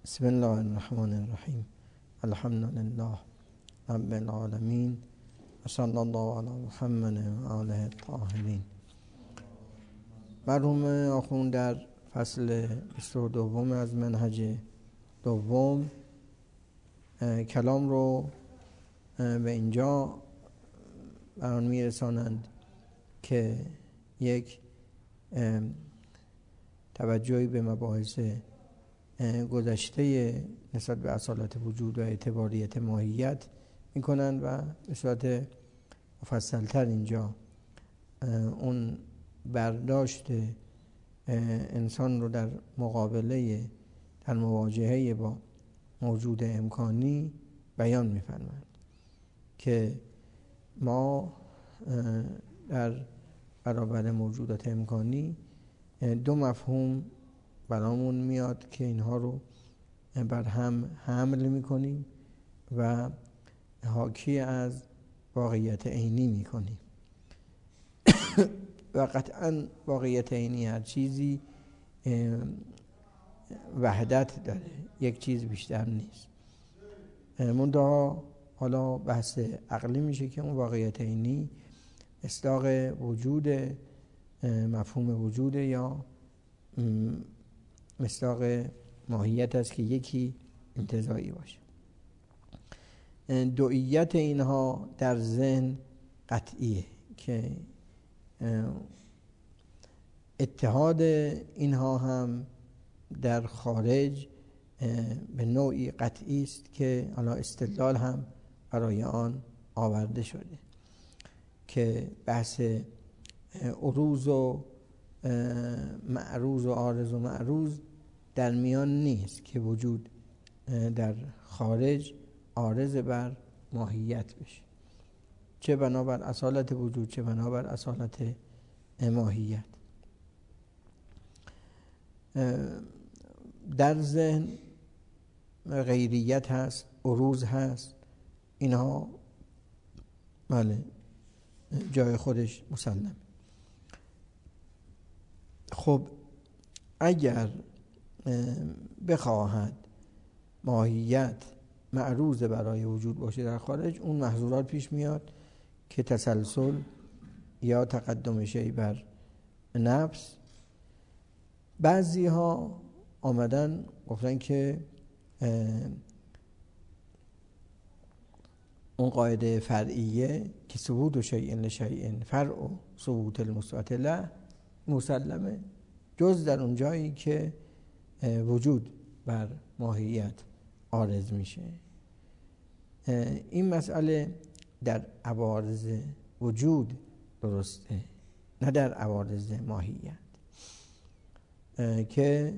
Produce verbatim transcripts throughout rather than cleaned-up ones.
بسم الله الرحمن الرحیم. الحمد لله رب العالمین و صلی الله علی محمد و آله الطاهرین. مرحوم آخوند در فصل بیست و دو از منهج دوم کلام رو به اینجا بران میرسانند که یک توجهی به مباحث گذشته نسبت به اصالت وجود و اعتباریت ماهیت میکنند و به صورت مفصلتر اینجا اون برداشت انسان رو در مقابله در مواجهه با موجود امکانی بیان میفرمایند که ما در برابر موجودات امکانی دو مفهوم برامون میاد که اینها رو بر هم حمل میکنیم و حاکی از واقعیت عینی میکنیم و قطعا واقعیت عینی هر چیزی وحدت داره، یک چیز بیشتر نیست. منتها حالا بحث عقلی میشه که اون واقعیت عینی مصداق وجود مفهوم وجود یا مصداق ماهیت است که یکی انتزاعی باشه. دوئیت اینها در ذهن قطعیه که اتحاد اینها هم در خارج به نوعی قطعی است که حالا استدلال هم برای آن آورده شده که بحث عروض و معروض و عارض و معروض در میان نیست که وجود در خارج عارض بر ماهیت بشه، چه بنابر اصالت وجود چه بنابر اصالت ماهیت. در ذهن غیریت هست، عروض هست، اینها بله جای خودش مسلم. خب اگر بخواهد ماهیت معروض برای وجود باشه در خارج، اون محظورات پیش میاد که تسلسل یا تقدم شیء بر نفس. بعضی ها آمدن گفتن که اون قاعده فرعیه که ثبوت شیء لشیء فرع ثبوت المثبت له مسلمه، جز در اون جایی که وجود بر ماهیت عارض میشه. این مسئله در عوارض وجود درسته، نه در عوارض ماهیت که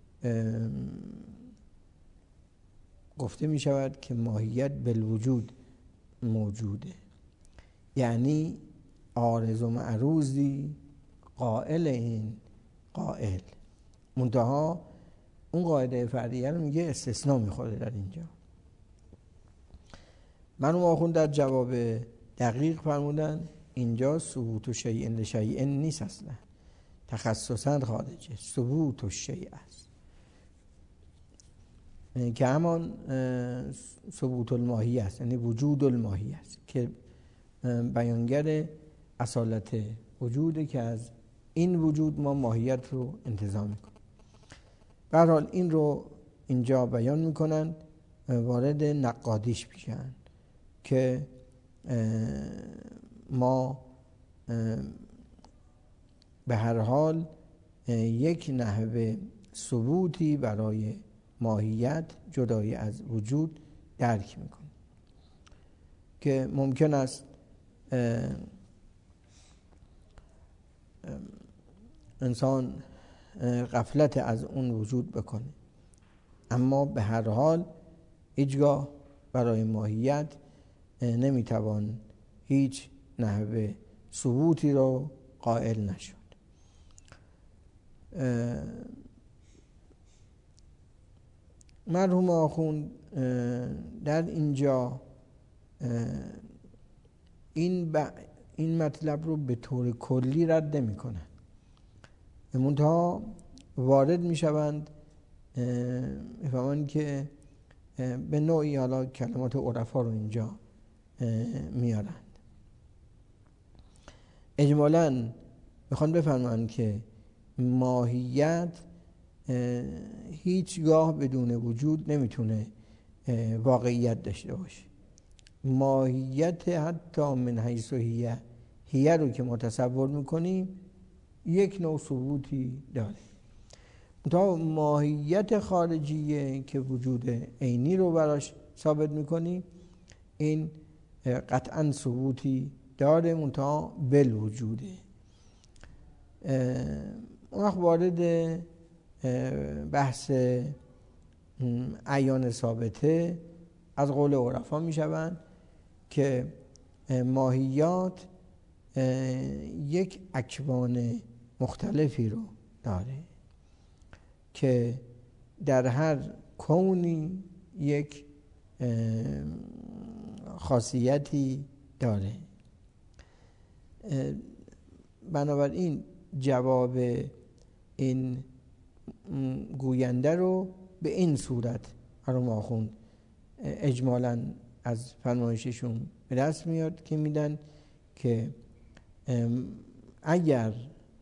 گفته می شود که ماهیت بالوجود موجوده، یعنی عارض و معروضی قائل این قائل، منتها اون قاعده فرعیه رو میگه استثناء میخوره در اینجا. مرحوم آخوند در جواب دقیق فرمودن اینجا ثبوت و شیء لشیء نیست، اصلا تخصصا خارجه، ثبوت و شیء است که همان ثبوت الماهی است، یعنی وجود الماهی است که بیانگر اصالت وجوده که از این وجود ما ماهیت رو انتزاع میکنیم. به هر حال این رو اینجا بیان میکنن، وارد نقادیش میشن که ما به هر حال یک نحوه ثبوتی برای ماهیت جدای از وجود درک میکنیم که ممکن است انسان غفلت از اون وجود بکنه، اما به هر حال هیچگاه برای ماهیت نمیتوان هیچ نحوه ثبوتی رو قائل نشد. مرحوم آخوند در اینجا این ب... این مطلب رو به طور کلی رد نمی کنند، منتها وارد می شوند میفهمن که به نوعی حالا کلمات عرفا رو اینجا میارند. اجمالاً میخوان بفرمایند که ماهیت هیچگاه بدون وجود نمیتونه واقعیت داشته باشه. ماهیت حتی من حیث هیه هیه رو که ما تصور میکنیم یک نوع ثبوتی داره. تا ماهیت خارجیه که وجود عینی رو براش ثابت میکنیم این قطعا ثبوتی داره، منتها بالوجوده. اون وقت وارد بحث عیان ثابته از قول عرفا میشوند که ماهیات یک اکوان مختلفی رو داره که در هر کونی یک خاصیتی داره. بنابراین جواب این گوینده رو به این صورت مرحوم آخوند اجمالاً از فرمایششون به دست میاد که میدن که اگر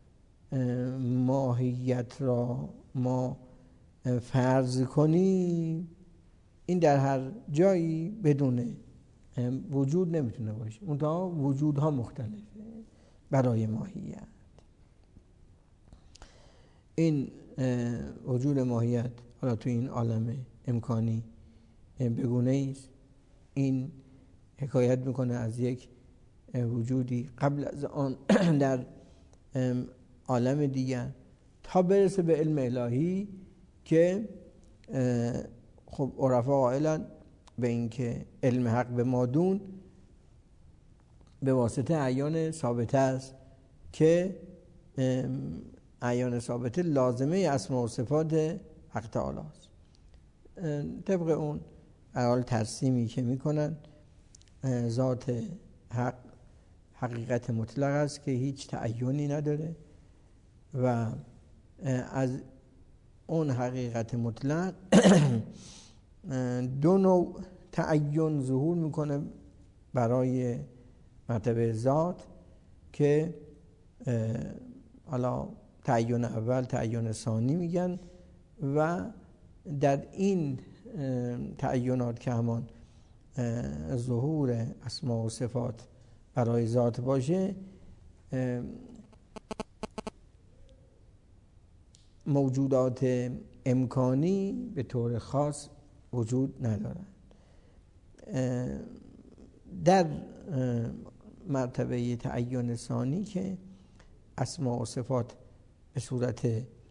ماهیت را ما فرض کنیم این در هر جایی بدون وجود نمیتونه باشه، منتها وجودها مختلفه برای ماهیت. این وجود ماهیت حالا تو این عالم امکانی بگونه است. این حکایت میکنه از یک وجودی قبل از آن در عالم دیگر تا برسه به علم الهی که خب عرفا قائلن به این که علم حق به مادون به واسطه عیان ثابته است که عیان ثابته لازمه اسماء و صفات حق تعالی است. طبق اون حال ترسیمی که میکنن ذات حق حقیقت مطلق است که هیچ تعیینی نداره و از اون حقیقت مطلق دو نوع تعین ظهور میکنه برای مرتبه ذات که حالا تعین اول تعین ثانی میگن و در این تعینات که همان ظهور اسماء و صفات برای ذات باشه موجودات امکانی به طور خاص وجود ندارند. در مرتبه تعین ثانی که اسماء و صفات به صورت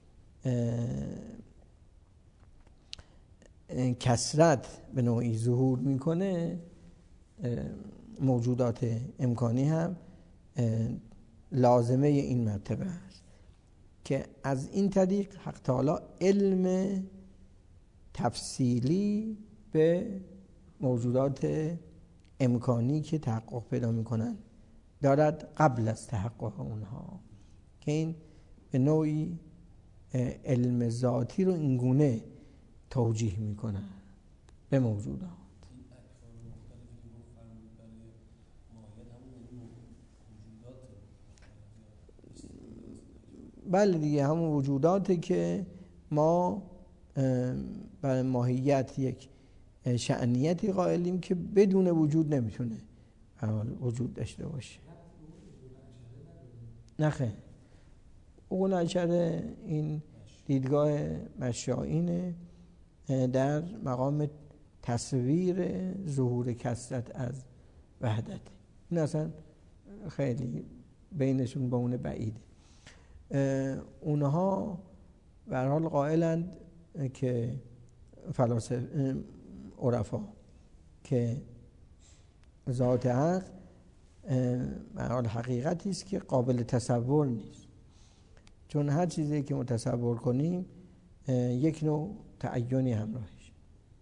کثرت به نوعی ظهور میکنه، موجودات امکانی هم لازمه این مرتبه است که از این طریق حق تعالی علم تفصیلی به موجودات امکانی که تحقق پیدا میکنن دارد قبل از تحقق اونها، که این به نوعی علم ذاتی رو اینگونه توجیه میکنن به موجودات. بله دیگه، همون وجوداتی که ما برای ماهیت یک شأنیتی قائلیم که بدون وجود نمیتونه وجود داشته باشه. نخه اون اشاره این دیدگاه مشائینه در مقام تصویر ظهور کثرت از وحدت. این اصلا خیلی بینشون با اون بعیده. اونها به هر حال قائلند که فلاسفه عرفا که ذات حق به هر حال حقیقتی است که قابل تصور نیست، چون هر چیزی که متصور کنیم یک نوع تعینی همراهش.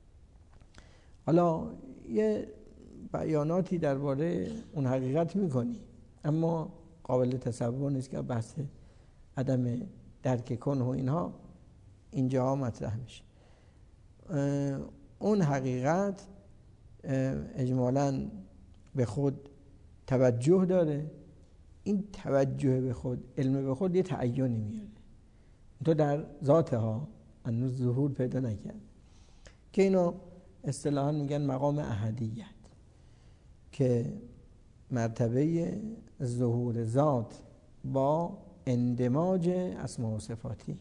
حالا یه بیاناتی درباره اون حقیقت میکنی اما قابل تصور نیست که بحث عدم درک کنه و اینها اینجا مطرح میشه. اون حقیقت اجمالاً به خود توجه داره. این توجه به خود، علم به خود یه تعینی میاره، تو در ذاتها هنوز ظهور پیدا نکرد، که اینو اصطلاحاً میگن مقام احدیت، که مرتبه ظهور ذات با اندماج اسماء و صفاتی.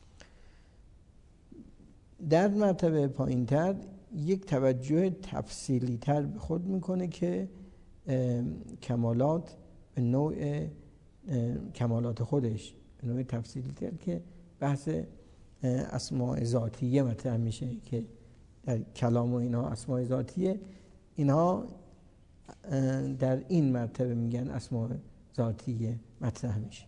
در مرتبه پایین‌تر یک توجه تفصیلی تر به خود میکنه که کمالات به نوع کمالات خودش به نوع تفصیلی تر که بحث اسماء ذاتیه مطرح میشه، که در کلام و اینا اسماء ذاتیه، اینها در این مرتبه میگن اسماء ذاتیه مطرح میشه.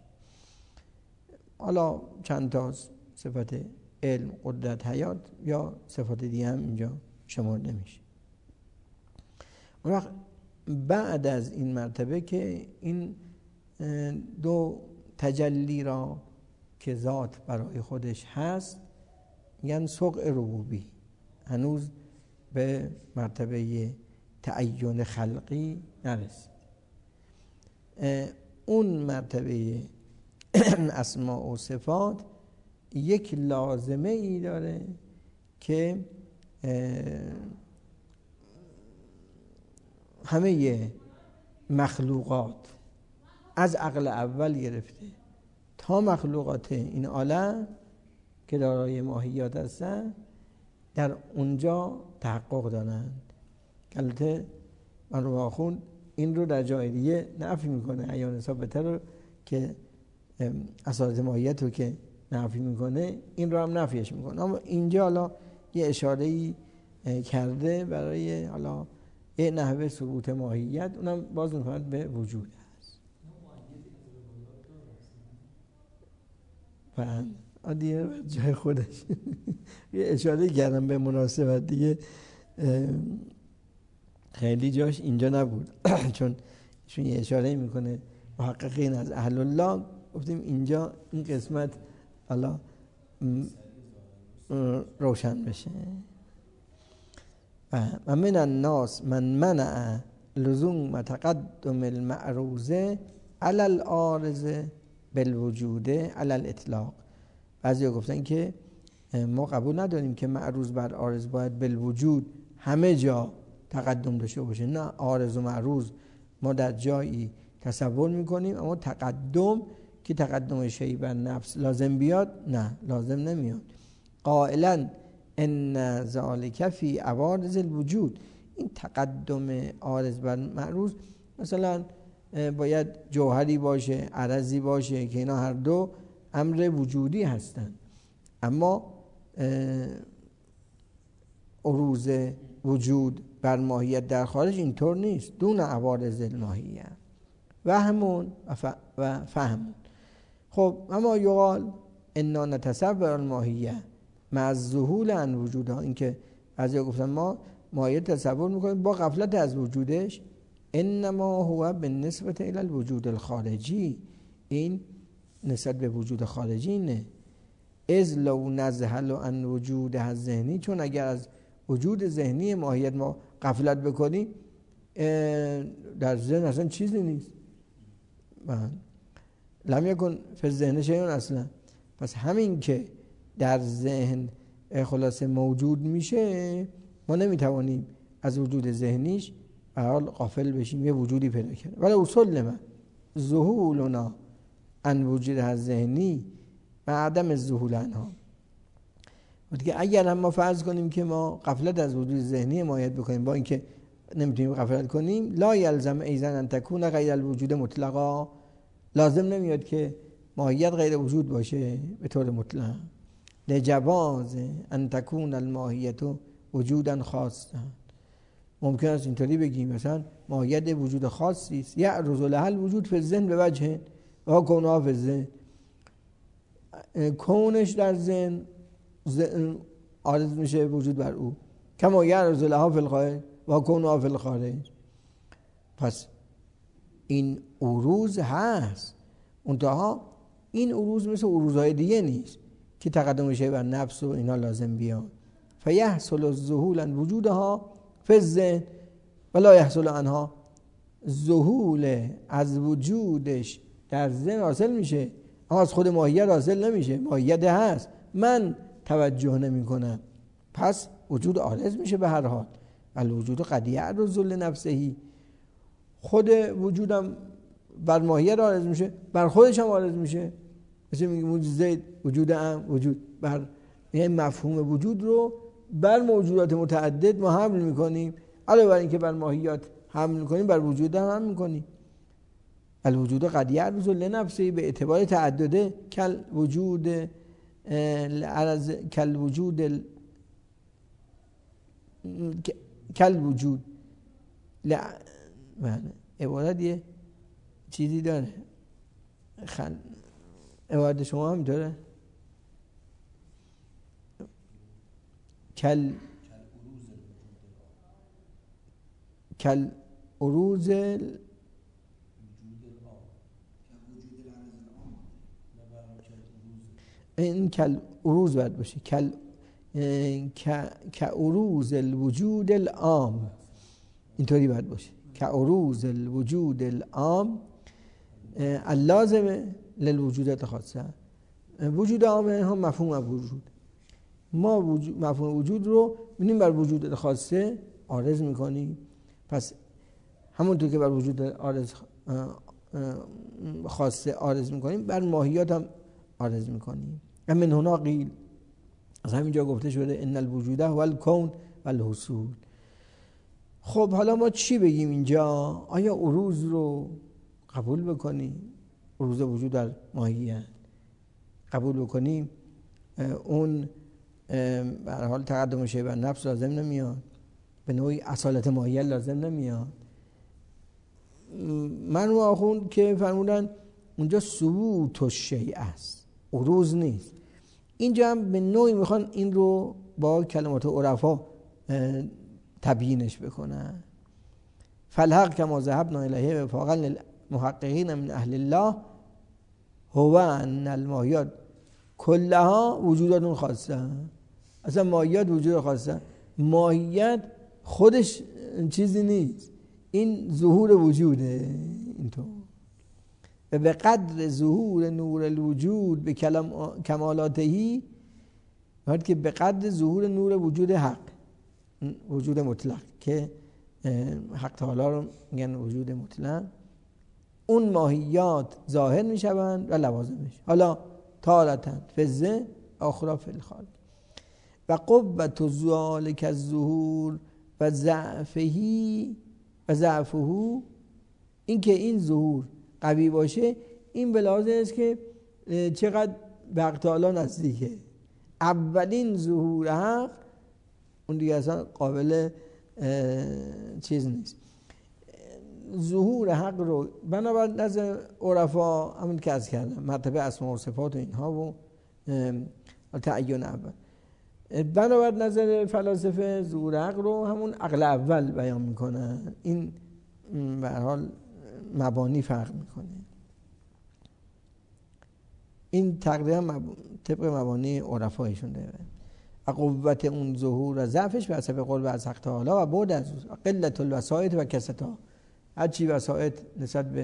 حالا چند تا صفت علم، قدرت، حیات یا صفات دیگه هم اینجا شمرده میشه. اون وقت بعد از این مرتبه که این دو تجلی را که ذات برای خودش هست میگن سقع ربوبی، هنوز به مرتبه تعین خلقی نرسید. اون مرتبه اسماء و صفات یک لازمه ای داره که همه مخلوقات از عقل اول گرفته تا مخلوقات این عالم که دارای ماهیات هستن در اونجا تحقق دارند. البته مرحوم آخوند این رو در جای دیگه نفی میکنه، عیان ثابته رو که اساس ماهیت رو که نفی میکنه این رو هم نفیش میکنه، اما اینجا حالا یه اشاره‌ای کرده برای حالا یه نحوه ثبوت ماهیت، اونم باز می‌خواهد به وجود هست. و دیگه جای خودش یه اشاره کردم به مناسبت دیگه، خیلی جاش اینجا نبود چون ایشون یه اشاره میکنه محققین از اهل الله، گفتیم اینجا این قسمت حالا روشن بشه. و من الناس من منع لزوم تقدم المعروضه علی العارض بالوجود علی الاطلاق. بعضیا گفتن که ما قبول نداریم که معروض بر عارض باید بالوجود همه جا تقدم داشته باشه، نه، عارض و معروض ما در جایی تصور میکنیم، اما تقدم که تقدم شیء بر نفس لازم بیاد، نه، لازم نمیاد. قائلا ان ذلک فی عوارض الوجود، این تقدم عارض بر معروض مثلا باید جوهری باشه، عرضی باشه که اینا هر دو امر وجودی هستند، اما عروض وجود بر ماهیت در خارج اینطور نیست، دون عوارض الماهیه و همون و فهم. خب اما یقال انا نتصور الماهیه مع الذهول عن وجودها، این که بعضیا گفتن ما ماهیت تصور میکنیم با غفلت از وجودش، انما هو بالنسبه الى الوجود الخارجی، این نسبت به وجود خارجی نه. اذ لو نذهل عن وجودها الذهنی، چون اگر از وجود ذهنی ماهیت ما غفلت بکنیم در ذهن اصلا چیزی نیست، لم یکن فی الذهن شیء اصلا. پس همین که در ذهن خلاصه موجود میشه ما نمیتوانیم از وجود ذهنیش به حال غافل بشیم، یه وجودی پیدا کرده. ولی اصول ما ذهولنا عن وجودها الذهنی و عدم الذهول عنها، دیگه اگر هم ما فرض کنیم که ما غفلت از وجود ذهنی ماهیت بکنیم با اینکه نمیتونیم غفلت کنیم، لا یلزم ایضا ان تکون غیر الوجود مطلقا، لازم نمیاد که ماهیت غیر وجود باشه به طور مطلق. لجواز ان تکون الماهیت وجودا خاصا، ممکن است اینطوری بگیم مثلا ماهیت وجود خاصی است، یعرض لها الوجود فی الذهن به وجه و کونها فی الذهن، کونش در ذهن عارض میشه وجود بر او، کما یعرض لها فی الخارج و کونها فی الخارج. پس این عروض هست، منتها این عروض مثل عروضهای دیگه نیست که تقدم شیء بر نفس و اینا لازم بیاد، فیحصل الذهول عن وجودها فی الذهن ولا یحصل عنها. ذهول از وجودش در ذهن حاصل میشه اما از خود ماهیت حاصل نمیشه. ماهیت هست، من توجه نمی کنم، پس وجود عارض میشه به هر حال. الوجود قد یعرض لنفسه، خود وجودم بر ماهیت عارض میشه، بر خودش هم عارض میشه. مثل میگیم زید وجود ام، وجود بر، یعنی مفهوم وجود رو بر موجودات متعدد ما حمل میکنیم. علاوه بر اینکه بر ماهیات حمل میکنیم، بر وجود هم حمل میکنیم. الوجود قد یعرض لنفسه به اعتبار تعدده، کل وجود العرض، کل وجود ال... کل وجود ل... عبارت یه چیزی داره، خل... عبارت شما هم داره کل کل عروض ال... این کل عروض باید باشه، کل که عروض الوجود العام، اینطوری باید باشه، که عروض الوجود العام اللازم للوجودات خاصه. وجود عام هم مفهوم وجود، ما وجود مفهوم وجود رو می‌بینیم بر وجود خاصه عارض میکنیم. پس همونطور که بر وجود عارض خاصه عارض میکنیم، بر ماهیات هم عارض میکنیم. من هنا قیل، از همینجا گفته شده ان الوجود هو الکون و الحصول. خب حالا ما چی بگیم اینجا؟ آیا عروض رو قبول بکنیم؟ عروض وجود در ماهیت قبول بکنیم؟ اون به هر حال تقدم شیء بر نفس لازم نمیاد، به نوعی اصالت ماهیت لازم نمیاد. من و آخوند که فرمودن اونجا ثبوت الشیء است، عروض نیست. اینجا هم به نوعی میخوان این رو با کلمات عرفا تبیینش بکنن. فالحق کما ذهبنا الیه وفاقا للمحققین من اهل الله هو ان الماهیات کلها وجودات خاصه. اصلا ماهیات وجود خاصه، ماهیت خودش چیزی نیست، این ظهور وجوده. اینطور و به قدر ظهور نور الوجود به کمالاتهی، وقتی که به قدر ظهور نور وجود حق، وجود مطلق که حق تعالی رو میگن وجود مطلق، اون ماهیات ظاهر میشوند و لوازمش، حالا تارتن فزه آخرا فی الخالق. و قوت ذالک الظهور و ضعفهی و ضعفه، این که این ظهور قوی باشه، این به لحاظ است که چقدر به حق تعالی نزدیکه. اولین ظهور حق اون دیگه اصلا قابل چیز نیست. ظهور حق رو بنابر نظر عرفا همون که از کردم، مرتبه اسماء و صفات و اینها و تعین اول، بنابر نظر فلاسفه ظهور حق رو همون عقل اول بیان میکنن. این به هر حال مبانی فرق میکنه. این تقریبا مب... طبق مبانی عرفایشون داره. قوت اون ظهور و ضعفش به حسب قرب از حق تعالی و بعد از قلت الوسائط و کثرتها. هر چی وسائط نسبت به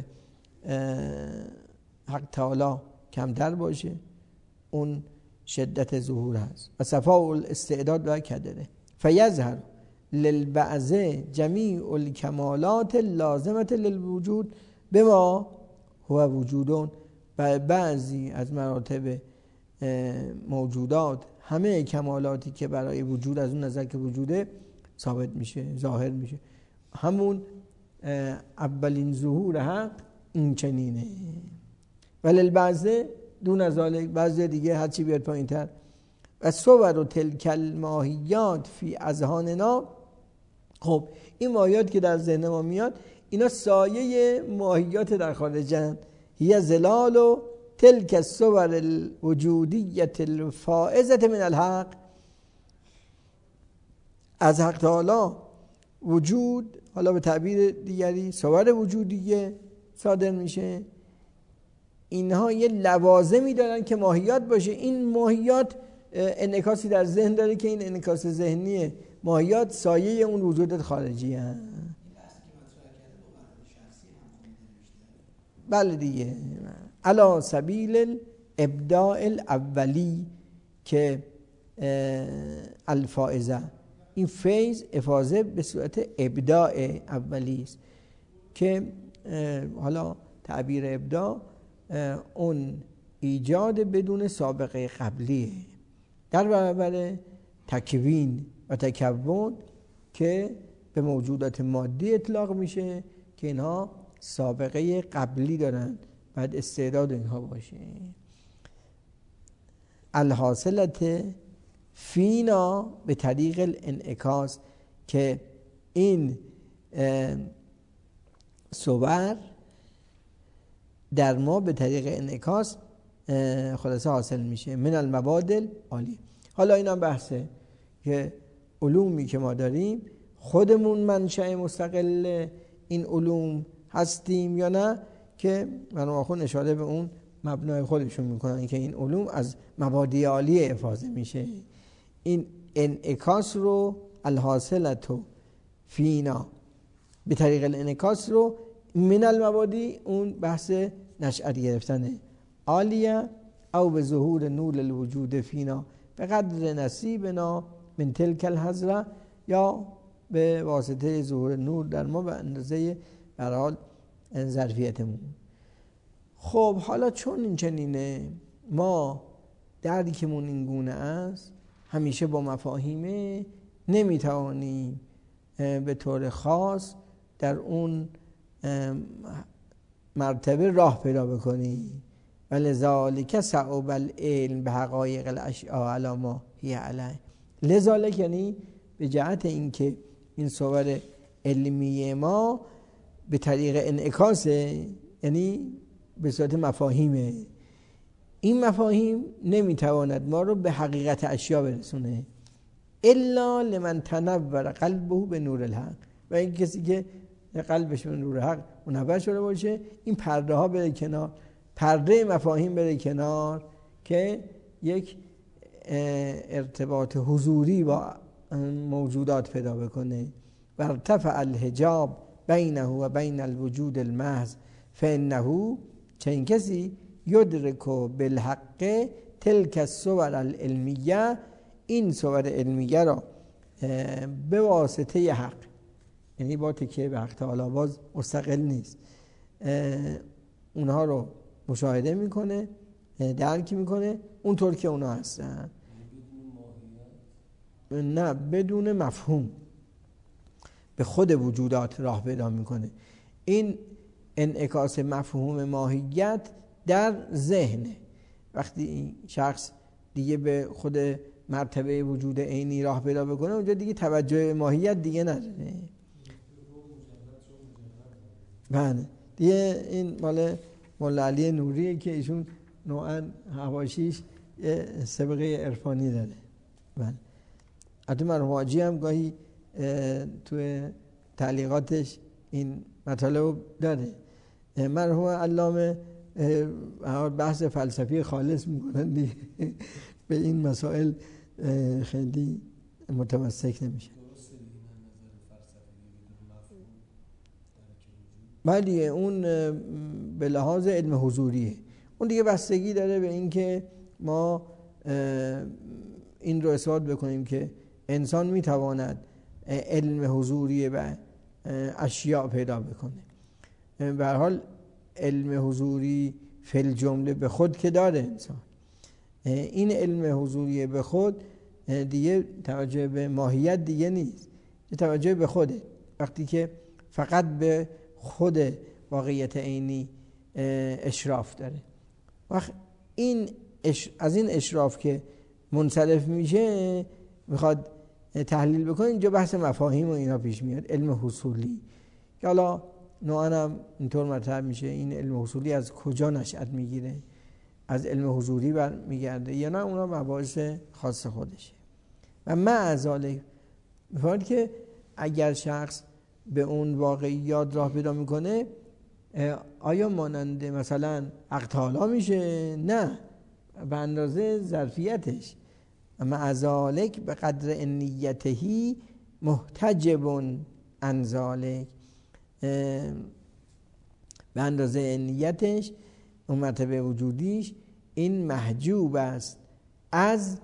حق تعالی کمتر باشه، اون شدت ظهور هست. و صفاء الاستعداد و کدره فیظهر للبعض جمیع الکمالات اللازمه للوجود بما هو وجودون. و بعضی از مراتب موجودات همه کمالاتی که برای وجود از اون نظر که وجوده ثابت میشه، ظاهر میشه. همون اولین ظهور حق این چنینه. ولی البعض دون از ذالک، بعضی دیگه هرچی بیاد پایین تر. و صور و تلک الماهیات فی اذهاننا، خب این ماهیات که در ذهن ما میاد اینا سایه ماهیات در خارجن. هی ظلال و تلک الصور الوجودیت الفائزة من الحق، از حق تعالی وجود، حالا به تعبیر دیگری صور وجودیه صادر میشه. اینها یه لوازمی دارن که ماهیات باشه. این ماهیات انعکاسی در ذهن داره که این انعکاس ذهنی ماهیات سایه اون وجود خارجی هست. بله دیگه، علی سبیل الابداع الاولی که الفائزه، این فیض افاضه به صورت ابداع اولی است که حالا تعبیر ابداع اون ایجاد بدون سابقه قبلیه در برابر تکوین و تکون که به موجودات مادی اطلاق میشه که اینها سابقه قبلی دارن، بعد استعداد اینها باشه. الحاصلت فینا به طریق الانعکاس، که این صور در ما به طریق انعکاس خلاصه حاصل میشه. من المواد عالی. حالا این هم بحثه که علومی که ما داریم خودمون منشأ مستقل این علوم هستیم یا نه، که من آخون اشاره به اون مبنای خودشون میکنن که این علوم از مبادی عالی افاضه میشه. این انعکاس رو الحاصلتو فینا به طریق الانعکاس رو من المبادی، اون بحث نشأت گرفتنه، عالیه او به ظهور نور الوجود فینا به قدر نصیبنا من تلک الحضره، یا به واسطه ظهور نور در ما به اندازه برحال ظرفیتمون. خب حالا چون این چنینه، ما دردی که مون این گونه است همیشه با مفاهیمه نمیتوانیم به طور خاص در اون مرتبه راه پیدا بکنیم. ولذالک صعب العلم به حقایق الاشیاء علی ما هی علیه. لذالک یعنی به جهت اینکه این صور علمی ما به طریق انعکاس، یعنی به صورت مفاهیمه، این مفاهیم نمیتواند ما رو به حقیقت اشیا برسونه الا لمن تنور قلبه به نور الحق، و این کسی که قلبش به نور حق منور شده باشه، این پرده ها بره کنار، پرده مفاهیم بره کنار که یک ارتباط حضوری با موجودات پیدا بکنه. و ارتفع الحجاب بینه و بین الوجود المحض فانه، چنین کسی یدرک بالحق تلک الصور العلمیه، این صور علمیه را به واسطه حق، یعنی با تکیه به حق تعالی، باز مستقل نیست، اونها رو مشاهده میکنه، درک میکنه اونطور که اونها هستن، نه بدون مفهوم به خود وجودات راه پیدا میکنه. این انعکاس مفهوم ماهیت در ذهنه. وقتی این شخص دیگه به خود مرتبه وجود عینی راه پیدا بکنه، اونجا دیگه توجه ماهیت دیگه نداره. بله دیگه این مال مولا علی نوریه که ایشون نوعا حواشیش سابقه عرفانی داره. بله حتی مرحوم حاجی هم گاهی توی تعلیقاتش این مطالب داره. مرحوم علامه بحث فلسفی خالص میکنن دیگه، به این مسائل خیلی متمسک نمیشه. بله اون به لحاظ علم حضوریه، اون دیگه بستگی داره به این که ما این رو اثبات بکنیم که انسان میتواند علم حضوری و اشیاء پیدا بکنه. به هر حال علم حضوری فی الجمله به خود که داره انسان، این علم حضوری به خود دیگه توجه به ماهیت دیگه نیست، توجه به خوده. وقتی که فقط به خود واقعیت عینی اشراف داره، وقت این از این اشراف که منصرف میشه میخواد تحلیل بکنه، اینجا بحث مفاهیم و اینا پیش میاد، علم حصولی که حالا نوعا هم اینطور مطرح میشه این علم حصولی از کجا نشأت میگیره، از علم حضوری برمیگرده یا نه اونا مباحث خاص خودشه. و مع ذالک میفهمید که اگر شخص به اون واقعیات راه پیدا میکنه، آیا مانند مثلا عقل تعالی میشه؟ نه، به اندازه ظرفیتش. مع ذالک به قدر انیتهی محتجب عن ذالک، به اندازه نیتش اون مرتبه وجودیش این محجوب است از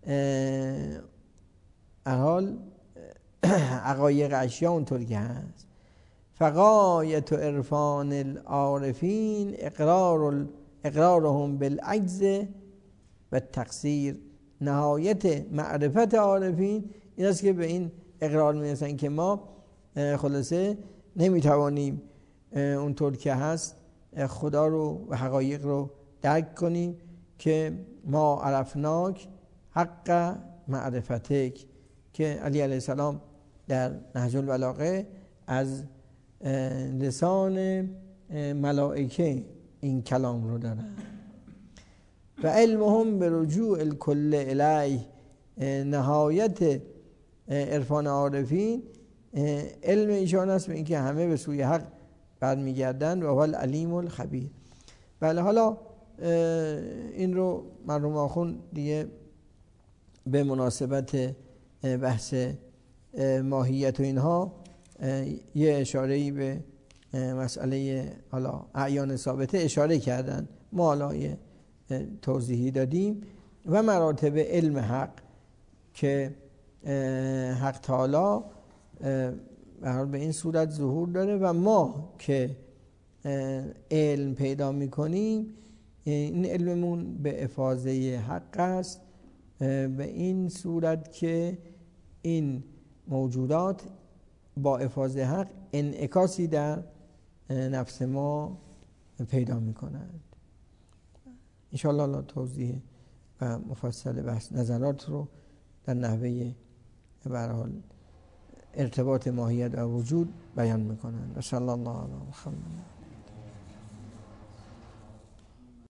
حال عقایق اشیا اونطور که هست. فغایت عرفان العارفین اقرار اقرارهم بالعجز و تقصیر، نهایت معرفت عارفین این است که به این اقرار میرسن که ما خلاصه نمیتوانیم اونطور که هست خدا رو و حقایق رو درک کنیم که ما عرفناک حق معرفتک، که علی علیه السلام در نهج البلاغه از لسان ملائکه این کلام رو دارن. و علمهم به رجوع الکل الیه، نهایت عرفان عارفین علم ایشان است به اینکه همه به سوی حق برمیگردن و هو العلیم الخبیر. بله، حالا این رو مرحوم آخوند دیگه به مناسبت بحث ماهیت و اینها یه اشاره‌ای به مسئله حالا اعیان ثابته اشاره کردن، ما حالا یه توضیحی دادیم. و مراتب علم حق که حق تعالی به این صورت ظهور داره و ما که علم پیدا میکنیم این علممون به افاضه حق است، به این صورت که این موجودات با افاضه حق انعکاسی در نفس ما پیدا میکنند. انشاءالله الله توضیح و مفصل بحث نظرات رو در نحوه به هر حال ارتباط ماهیت و وجود بیان میکنند. و صلی الله علی محمد.